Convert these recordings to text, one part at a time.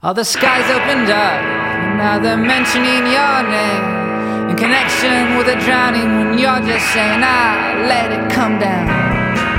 All the skies opened up, and now they're mentioning your name in connection with a drowning when you're just saying, let it come down.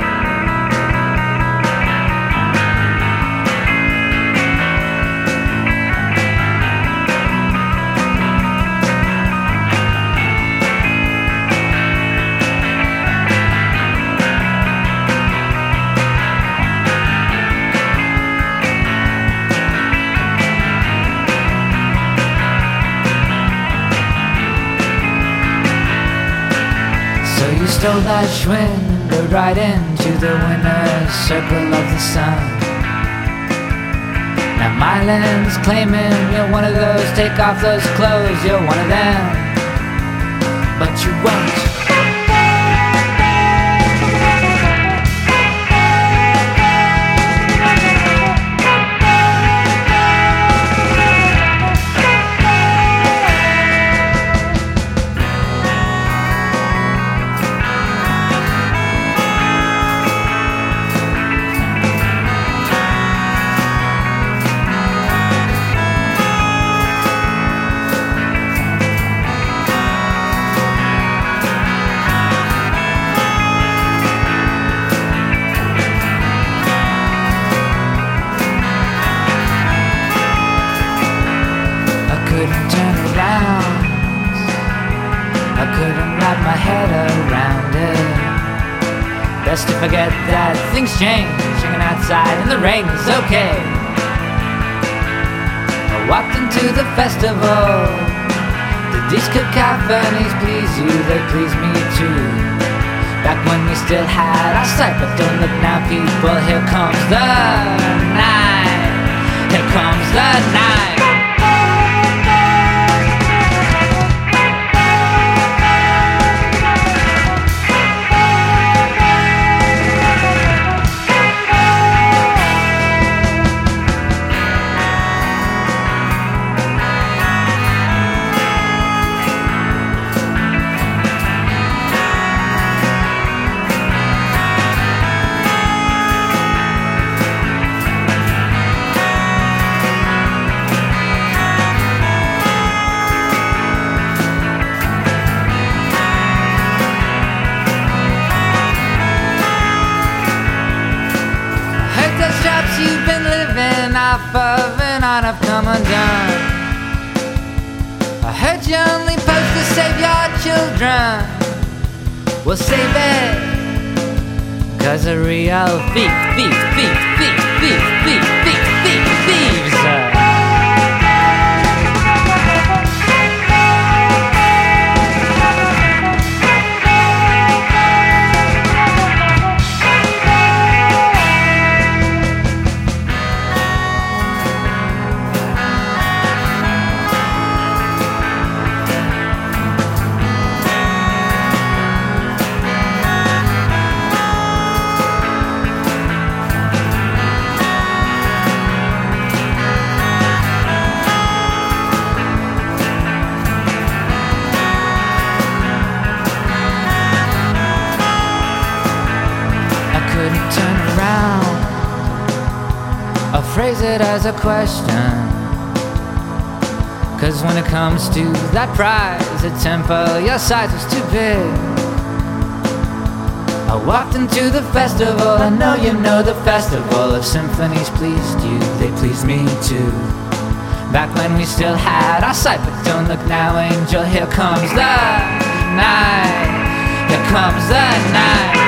You stole that Schwinn and rode right into the winner's circle of the sun. Now Mylan's claiming you're one of those, take off those clothes, you're one of them. But you won't. I couldn't wrap my head around it. Best to forget that things change. Hanging outside in the rain is okay. I walked into the festival. Did these cacophonies please you? They please me too. Back when we still had our sight, but don't look now, people. Here comes the night. Here comes the night. You've been living off of and on have come undone. I heard you only post to save your children. Well, save it, 'cause a real thieves turn around. I'll phrase it as a question, 'cause when it comes to that prize at tempo, your size was too big. I walked into the festival, I know you know the festival. If symphonies pleased you, they pleased me too. Back when we still had our sight, but don't look now, angel. Here comes the night. Here comes the night.